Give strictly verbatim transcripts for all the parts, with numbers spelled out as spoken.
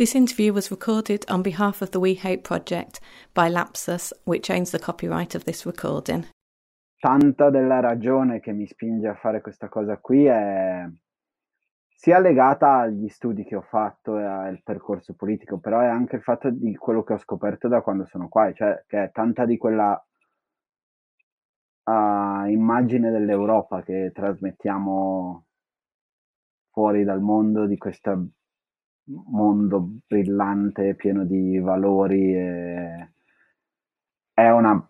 This interview was recorded on behalf of the We Hope project by Lapsus, which owns the copyright of this recording. Tanta della ragione che mi spinge a fare questa cosa qui è sia legata agli studi che ho fatto e al percorso politico, però è anche il fatto di quello che ho scoperto da quando sono qua, cioè che è tanta di quella uh, immagine dell'Europa che trasmettiamo fuori dal mondo, di questo mondo brillante, pieno di valori, e è una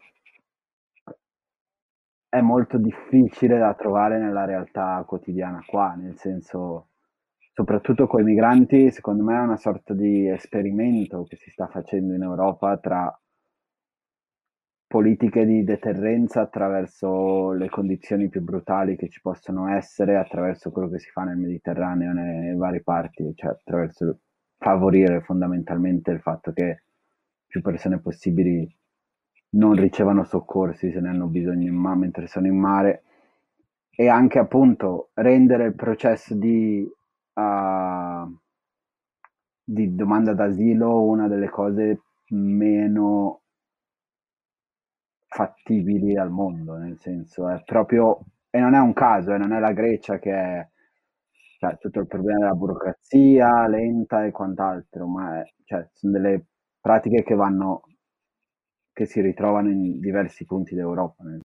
è molto difficile da trovare nella realtà quotidiana qua, nel senso, soprattutto coi migranti, secondo me è una sorta di esperimento che si sta facendo in Europa tra politiche di deterrenza attraverso le condizioni più brutali che ci possono essere, attraverso quello che si fa nel Mediterraneo, nelle varie parti, cioè attraverso favorire fondamentalmente il fatto che più persone possibili non ricevano soccorsi se ne hanno bisogno in ma- mentre sono in mare, e anche appunto rendere il processo di, uh, di domanda d'asilo una delle cose meno fattibili al mondo, nel senso è proprio, e non è un caso, e non è la Grecia che è, cioè, tutto il problema della burocrazia lenta e quant'altro, ma è, cioè, sono delle pratiche che vanno che si ritrovano in diversi punti d'Europa.